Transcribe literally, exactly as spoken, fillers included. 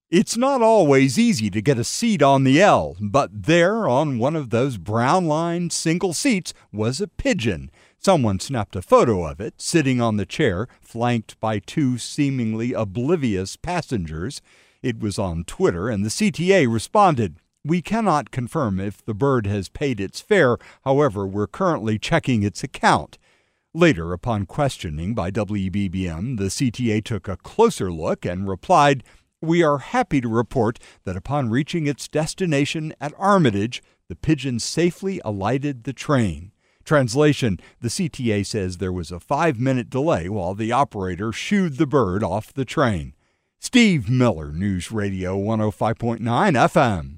It's not always easy to get a seat on the L, but there on one of those brown-lined single seats was a pigeon. Someone snapped a photo of it, sitting on the chair, flanked by two seemingly oblivious passengers. It was on Twitter, and the C T A responded, "We cannot confirm if the bird has paid its fare. However, we're currently checking its account." Later, upon questioning by W B B M, the C T A took a closer look and replied, "We are happy to report that upon reaching its destination at Armitage, the pigeon safely alighted the train." Translation, the C T A says there was a five-minute delay while the operator shooed the bird off the train. Steve Miller, News Radio one oh five point nine F M.